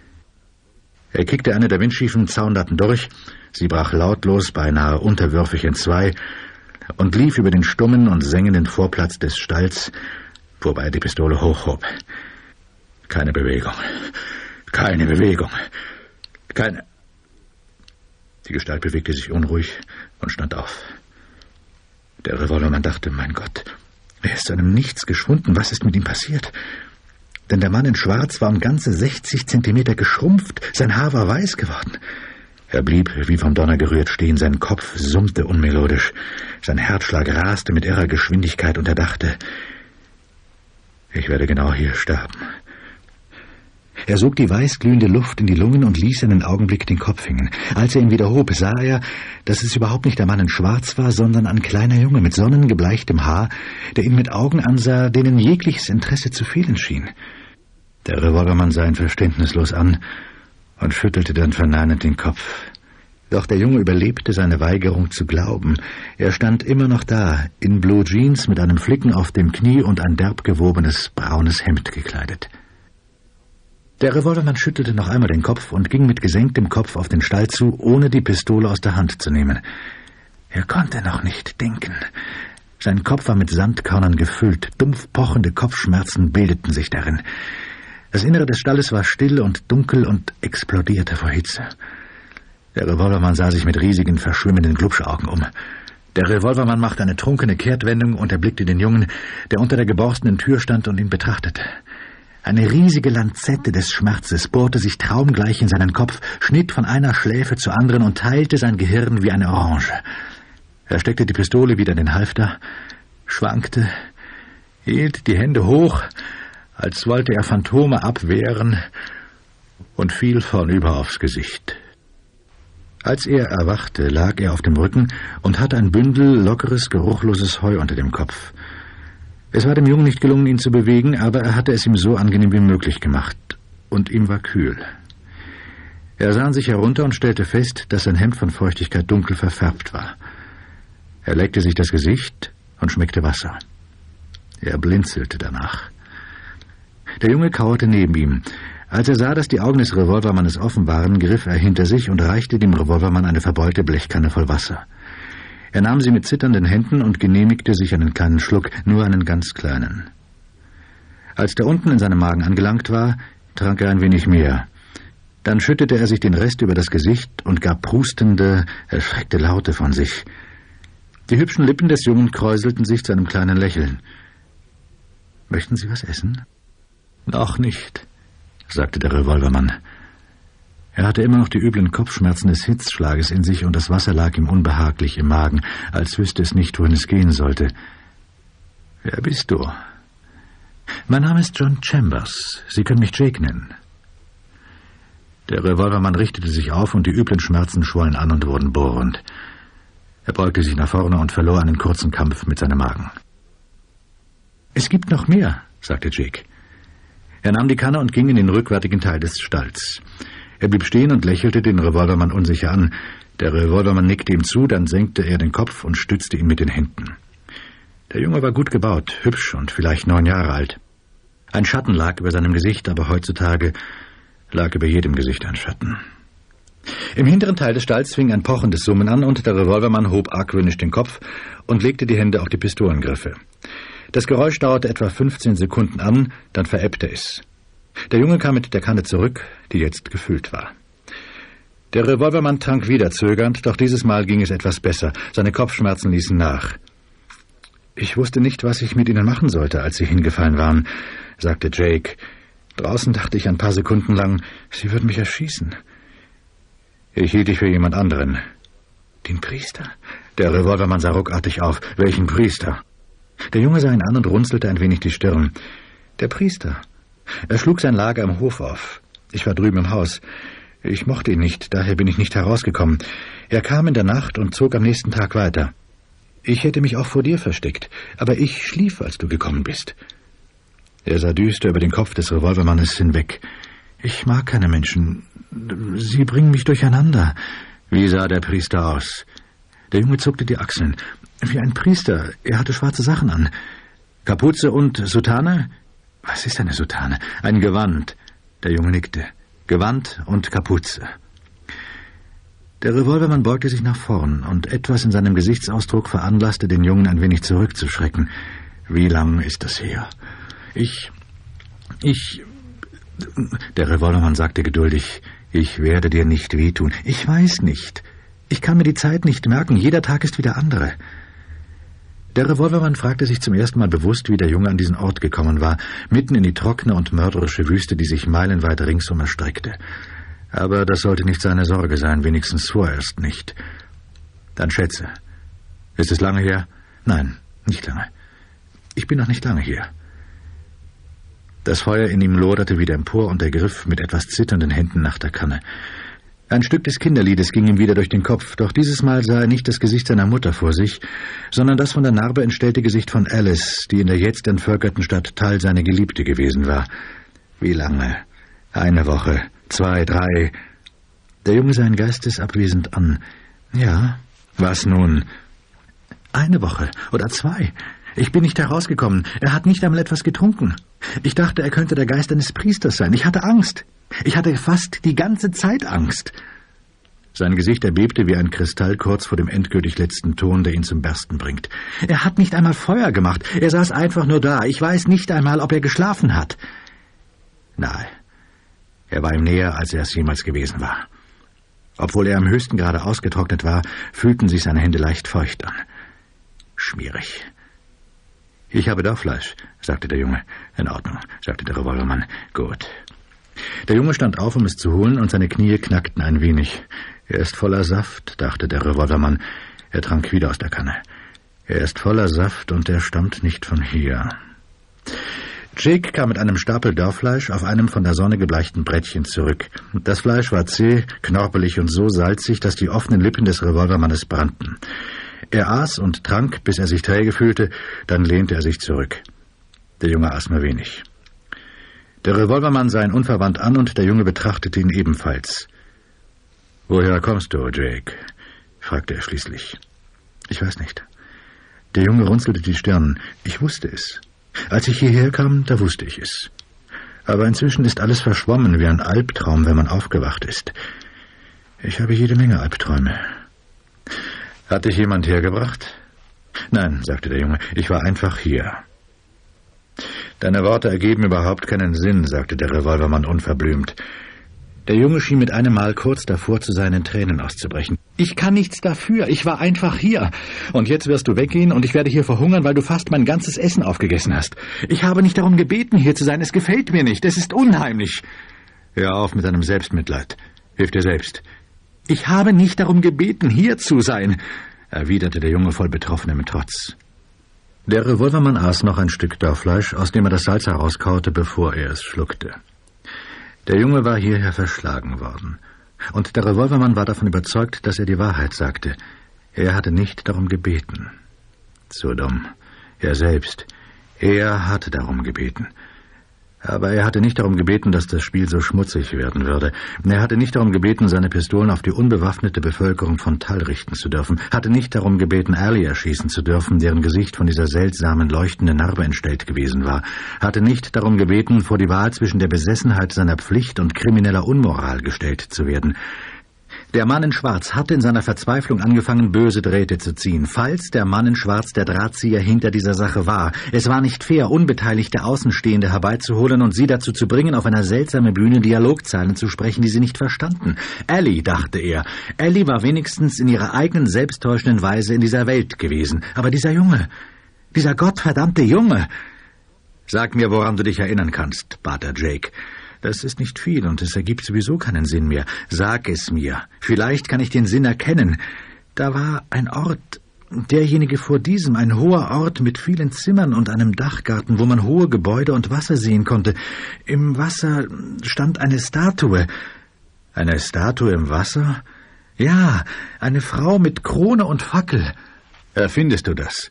Er kickte eine der windschiefen Zaunlatten durch, sie brach lautlos, beinahe unterwürfig entzwei, und lief über den stummen und sengenden Vorplatz des Stalls, wobei er die Pistole hochhob. Keine Bewegung. Keine Bewegung. Keine... Die Gestalt bewegte sich unruhig und stand auf. Der Revolvermann dachte, mein Gott, er ist zu einem Nichts geschwunden. Was ist mit ihm passiert? Denn der Mann in Schwarz war um ganze 60 Zentimeter geschrumpft. Sein Haar war weiß geworden. Er blieb wie vom Donner gerührt stehen. Sein Kopf summte unmelodisch. Sein Herzschlag raste mit irrer Geschwindigkeit und er dachte, Ich werde genau hier sterben. Er sog die weißglühende Luft in die Lungen und ließ einen Augenblick den Kopf hängen. Als er ihn wieder hob, sah er, dass es überhaupt nicht der Mann in Schwarz war, sondern ein kleiner Junge mit sonnengebleichtem Haar, der ihn mit Augen ansah, denen jegliches Interesse zu fehlen schien. Der Revolvermann sah ihn verständnislos an und schüttelte dann verneinend den Kopf. Doch der Junge überlebte seine Weigerung zu glauben. Er stand immer noch da, in Blue Jeans mit einem Flicken auf dem Knie und ein derb gewobenes braunes Hemd gekleidet. Der Revolvermann schüttelte noch einmal den Kopf und ging mit gesenktem Kopf auf den Stall zu, ohne die Pistole aus der Hand zu nehmen. Er konnte noch nicht denken. Sein Kopf war mit Sandkörnern gefüllt, dumpf pochende Kopfschmerzen bildeten sich darin. Das Innere des Stalles war still und dunkel und explodierte vor Hitze. Der Revolvermann sah sich mit riesigen, verschwimmenden Glubschaugen um. Der Revolvermann machte eine trunkene Kehrtwendung und erblickte den Jungen, der unter der geborstenen Tür stand und ihn betrachtete. Eine riesige Lanzette des Schmerzes bohrte sich traumgleich in seinen Kopf, schnitt von einer Schläfe zur anderen und teilte sein Gehirn wie eine Orange. Er steckte die Pistole wieder in den Halfter, schwankte, hielt die Hände hoch, als wollte er Phantome abwehren, und fiel vornüber aufs Gesicht. Als er erwachte, lag er auf dem Rücken und hatte ein Bündel lockeres, geruchloses Heu unter dem Kopf. Es war dem Jungen nicht gelungen, ihn zu bewegen, aber er hatte es ihm so angenehm wie möglich gemacht, und ihm war kühl. Er sah an sich herunter und stellte fest, dass sein Hemd von Feuchtigkeit dunkel verfärbt war. Er leckte sich das Gesicht und schmeckte Wasser. Er blinzelte danach. Der Junge kauerte neben ihm. Als er sah, dass die Augen des Revolvermannes offen waren, griff er hinter sich und reichte dem Revolvermann eine verbeulte Blechkanne voll Wasser. Er nahm sie mit zitternden Händen und genehmigte sich einen kleinen Schluck, nur einen ganz kleinen. Als der unten in seinem Magen angelangt war, trank er ein wenig mehr. Dann schüttete er sich den Rest über das Gesicht und gab prustende, erschreckte Laute von sich. Die hübschen Lippen des Jungen kräuselten sich zu einem kleinen Lächeln. »Möchten Sie was essen?« »Noch nicht«, sagte der Revolvermann. Er hatte immer noch die üblen Kopfschmerzen des Hitzschlages in sich und das Wasser lag ihm unbehaglich im Magen, als wüsste es nicht, wohin es gehen sollte. »Wer bist du?« »Mein Name ist John Chambers. Sie können mich Jake nennen.« Der Revolvermann richtete sich auf und die üblen Schmerzen schwollen an und wurden bohrend. Er beugte sich nach vorne und verlor einen kurzen Kampf mit seinem Magen. »Es gibt noch mehr«, sagte Jake. Er nahm die Kanne und ging in den rückwärtigen Teil des Stalls. Er blieb stehen und lächelte den Revolvermann unsicher an. Der Revolvermann nickte ihm zu, dann senkte er den Kopf und stützte ihn mit den Händen. Der Junge war gut gebaut, hübsch und vielleicht 9 Jahre alt. Ein Schatten lag über seinem Gesicht, aber heutzutage lag über jedem Gesicht ein Schatten. Im hinteren Teil des Stalls fing ein pochendes Summen an und der Revolvermann hob argwöhnisch den Kopf und legte die Hände auf die Pistolengriffe. Das Geräusch dauerte etwa 15 Sekunden an, dann verebbte es. Der Junge kam mit der Kanne zurück, die jetzt gefüllt war. Der Revolvermann trank wieder zögernd, doch dieses Mal ging es etwas besser. Seine Kopfschmerzen ließen nach. »Ich wusste nicht, was ich mit Ihnen machen sollte, als Sie hingefallen waren«, sagte Jake. »Draußen dachte ich ein paar Sekunden lang, Sie würden mich erschießen.« »Ich hielt dich für jemand anderen.« »Den Priester?« Der Revolvermann sah ruckartig auf. »Welchen Priester?« Der Junge sah ihn an und runzelte ein wenig die Stirn. »Der Priester. Er schlug sein Lager im Hof auf. Ich war drüben im Haus. Ich mochte ihn nicht, daher bin ich nicht herausgekommen. Er kam in der Nacht und zog am nächsten Tag weiter. Ich hätte mich auch vor dir versteckt, aber ich schlief, als du gekommen bist.« Er sah düster über den Kopf des Revolvermannes hinweg. »Ich mag keine Menschen. Sie bringen mich durcheinander.« »Wie sah der Priester aus?« Der Junge zuckte die Achseln. »Wie ein Priester. Er hatte schwarze Sachen an. Kapuze und Soutane?« »Was ist eine Soutane?« »Ein Gewand.« Der Junge nickte. »Gewand und Kapuze.« Der Revolvermann beugte sich nach vorn, und etwas in seinem Gesichtsausdruck veranlasste den Jungen ein wenig zurückzuschrecken. »Wie lang ist das her?« Ich... Der Revolvermann sagte geduldig, »Ich werde dir nicht wehtun. Ich weiß nicht. Ich kann mir die Zeit nicht merken. Jeder Tag ist wie der andere.« Der Revolvermann fragte sich zum ersten Mal bewusst, wie der Junge an diesen Ort gekommen war, mitten in die trockene und mörderische Wüste, die sich meilenweit ringsum erstreckte. Aber das sollte nicht seine Sorge sein, wenigstens vorerst nicht. »Dann schätze. Ist es lange her?« »Nein, nicht lange. Ich bin noch nicht lange hier.« Das Feuer in ihm loderte wieder empor und er griff mit etwas zitternden Händen nach der Kanne. Ein Stück des Kinderliedes ging ihm wieder durch den Kopf, doch dieses Mal sah er nicht das Gesicht seiner Mutter vor sich, sondern das von der Narbe entstellte Gesicht von Alice, die in der jetzt entvölkerten Stadt Tal seine Geliebte gewesen war. Wie lange? 1 Woche, 2, 3... Der Junge sah ihn geistesabwesend an. Ja, was nun? 1 Woche oder 2. Ich bin nicht herausgekommen. Er hat nicht einmal etwas getrunken. Ich dachte, er könnte der Geist eines Priesters sein. Ich hatte Angst. Ich hatte fast die ganze Zeit Angst. Sein Gesicht erbebte wie ein Kristall kurz vor dem endgültig letzten Ton, der ihn zum Bersten bringt. Er hat nicht einmal Feuer gemacht. Er saß einfach nur da. Ich weiß nicht einmal, ob er geschlafen hat. Nein, er war ihm näher, als er es jemals gewesen war. Obwohl er am höchsten Grade ausgetrocknet war, fühlten sich seine Hände leicht feucht an. Schmierig. »Ich habe Dorffleisch«, sagte der Junge. »In Ordnung«, sagte der Revolvermann. »Gut.« Der Junge stand auf, um es zu holen, und seine Knie knackten ein wenig. »Er ist voller Saft«, dachte der Revolvermann. Er trank wieder aus der Kanne. »Er ist voller Saft, und er stammt nicht von hier.« Jake kam mit einem Stapel Dorffleisch auf einem von der Sonne gebleichten Brettchen zurück. Das Fleisch war zäh, knorpelig und so salzig, dass die offenen Lippen des Revolvermannes brannten. Er aß und trank, bis er sich träge fühlte, dann lehnte er sich zurück. Der Junge aß nur wenig. Der Revolvermann sah ihn unverwandt an und der Junge betrachtete ihn ebenfalls. »Woher kommst du, Jake?« fragte er schließlich. »Ich weiß nicht.« Der Junge runzelte die Stirn. »Ich wusste es. Als ich hierher kam, da wusste ich es. Aber inzwischen ist alles verschwommen wie ein Albtraum, wenn man aufgewacht ist. Ich habe jede Menge Albträume.« »Hat dich jemand hergebracht?« »Nein«, sagte der Junge, »ich war einfach hier.« »Deine Worte ergeben überhaupt keinen Sinn«, sagte der Revolvermann unverblümt. Der Junge schien mit einem Mal kurz davor zu sein, in Tränen auszubrechen. »Ich kann nichts dafür, ich war einfach hier. Und jetzt wirst du weggehen und ich werde hier verhungern, weil du fast mein ganzes Essen aufgegessen hast. Ich habe nicht darum gebeten, hier zu sein, es gefällt mir nicht, es ist unheimlich.« »Hör auf mit deinem Selbstmitleid. Hilf dir selbst.« »Ich habe nicht darum gebeten, hier zu sein«, erwiderte der Junge voll betroffenem Trotz. Der Revolvermann aß noch ein Stück Dorffleisch, aus dem er das Salz herauskaute, bevor er es schluckte. Der Junge war hierher verschlagen worden. Und der Revolvermann war davon überzeugt, dass er die Wahrheit sagte. Er hatte nicht darum gebeten. So dumm. Er selbst. Er hatte darum gebeten. Aber er hatte nicht darum gebeten, dass das Spiel so schmutzig werden würde. Er hatte nicht darum gebeten, seine Pistolen auf die unbewaffnete Bevölkerung von Tal richten zu dürfen. Hatte nicht darum gebeten, Allie erschießen zu dürfen, deren Gesicht von dieser seltsamen, leuchtenden Narbe entstellt gewesen war. Hatte nicht darum gebeten, vor die Wahl zwischen der Besessenheit seiner Pflicht und krimineller Unmoral gestellt zu werden. Der Mann in Schwarz hatte in seiner Verzweiflung angefangen, böse Drähte zu ziehen, falls der Mann in Schwarz der Drahtzieher hinter dieser Sache war. Es war nicht fair, unbeteiligte Außenstehende herbeizuholen und sie dazu zu bringen, auf einer seltsamen Bühne Dialogzeilen zu sprechen, die sie nicht verstanden. Allie, dachte er. Allie war wenigstens in ihrer eigenen selbsttäuschenden Weise in dieser Welt gewesen. Aber dieser Junge, dieser gottverdammte Junge... »Sag mir, woran du dich erinnern kannst«, bat er Jake. »Das ist nicht viel und es ergibt sowieso keinen Sinn mehr. Sag es mir. Vielleicht kann ich den Sinn erkennen. Da war ein Ort, derjenige vor diesem, ein hoher Ort mit vielen Zimmern und einem Dachgarten, wo man hohe Gebäude und Wasser sehen konnte. Im Wasser stand eine Statue.« »Eine Statue im Wasser?« »Ja, eine Frau mit Krone und Fackel.« »Erfindest du das?«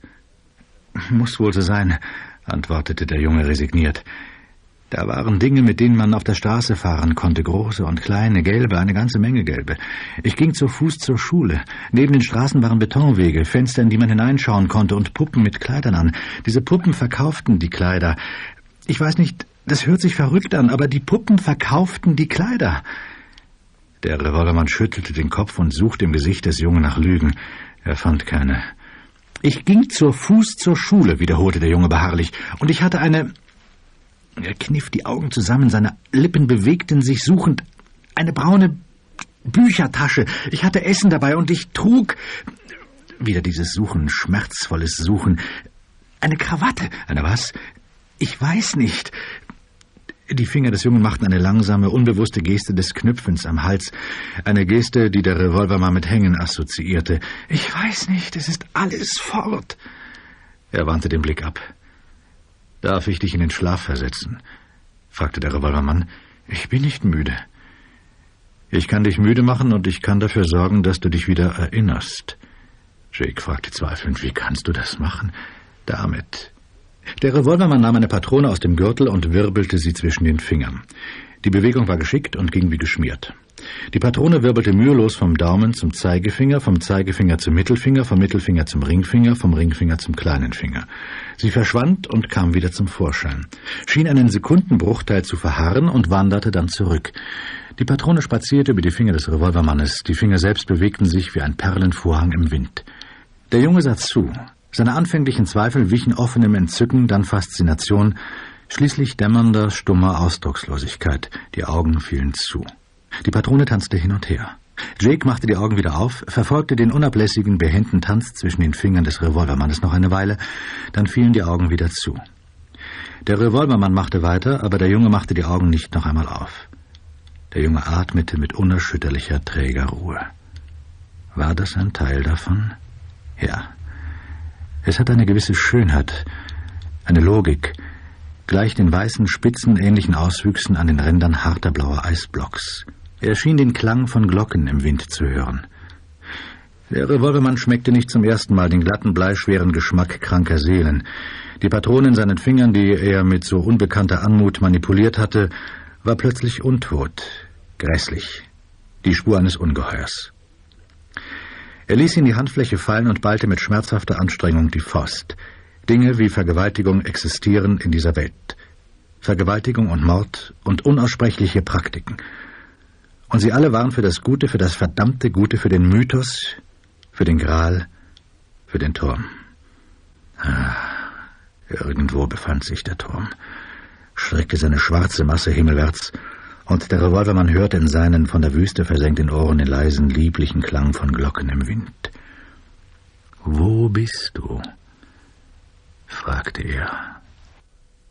»Muss wohl so sein«, antwortete der Junge resigniert. Da waren Dinge, mit denen man auf der Straße fahren konnte, große und kleine, gelbe, eine ganze Menge gelbe. Ich ging zu Fuß zur Schule. Neben den Straßen waren Betonwege, Fenster, in die man hineinschauen konnte und Puppen mit Kleidern an. Diese Puppen verkauften die Kleider. Ich weiß nicht, das hört sich verrückt an, aber die Puppen verkauften die Kleider.« Der Revolvermann schüttelte den Kopf und suchte im Gesicht des Jungen nach Lügen. Er fand keine. »Ich ging zu Fuß zur Schule«, wiederholte der Junge beharrlich, »und ich hatte eine...« Er kniff die Augen zusammen, seine Lippen bewegten sich suchend. »Eine braune Büchertasche. Ich hatte Essen dabei und ich trug...« Wieder dieses Suchen, schmerzvolles Suchen. »Eine Krawatte.« »Eine was?« »Ich weiß nicht.« Die Finger des Jungen machten eine langsame, unbewusste Geste des Knüpfens am Hals. Eine Geste, die der Revolvermann mit Hängen assoziierte. »Ich weiß nicht, es ist alles fort.« Er wandte den Blick ab. »Darf ich dich in den Schlaf versetzen?« fragte der Revolvermann. »Ich bin nicht müde.« »Ich kann dich müde machen und ich kann dafür sorgen, dass du dich wieder erinnerst.« Jake fragte zweifelnd, »Wie kannst du das machen?« »Damit.« Der Revolvermann nahm eine Patrone aus dem Gürtel und wirbelte sie zwischen den Fingern. Die Bewegung war geschickt und ging wie geschmiert. Die Patrone wirbelte mühelos vom Daumen zum Zeigefinger, vom Zeigefinger zum Mittelfinger, vom Mittelfinger zum Ringfinger, vom Ringfinger zum kleinen Finger. Sie verschwand und kam wieder zum Vorschein, schien einen Sekundenbruchteil zu verharren und wanderte dann zurück. Die Patrone spazierte über die Finger des Revolvermannes, die Finger selbst bewegten sich wie ein Perlenvorhang im Wind. Der Junge sah zu. Seine anfänglichen Zweifel wichen offenem Entzücken, dann Faszination, schließlich dämmernder, stummer Ausdruckslosigkeit. Die Augen fielen zu. Die Patrone tanzte hin und her. Jake machte die Augen wieder auf, verfolgte den unablässigen, behenden Tanz zwischen den Fingern des Revolvermannes noch eine Weile, dann fielen die Augen wieder zu. Der Revolvermann machte weiter, aber der Junge machte die Augen nicht noch einmal auf. Der Junge atmete mit unerschütterlicher, träger Ruhe. War das ein Teil davon? Ja. Es hat eine gewisse Schönheit, eine Logik, gleich den weißen, spitzenähnlichen Auswüchsen an den Rändern harter blauer Eisblocks. Er schien den Klang von Glocken im Wind zu hören. Der Revolvermann schmeckte nicht zum ersten Mal den glatten, bleischweren Geschmack kranker Seelen. Die Patrone in seinen Fingern, die er mit so unbekannter Anmut manipuliert hatte, war plötzlich untot, grässlich, die Spur eines Ungeheuers. Er ließ ihn die Handfläche fallen und ballte mit schmerzhafter Anstrengung die Faust. Dinge wie Vergewaltigung existieren in dieser Welt. Vergewaltigung und Mord und unaussprechliche Praktiken. Und sie alle waren für das Gute, für das verdammte Gute, für den Mythos, für den Gral, für den Turm. Irgendwo befand sich der Turm, streckte seine schwarze Masse himmelwärts, und der Revolvermann hörte in seinen von der Wüste versenkten Ohren den leisen, lieblichen Klang von Glocken im Wind. »Wo bist du?« fragte er.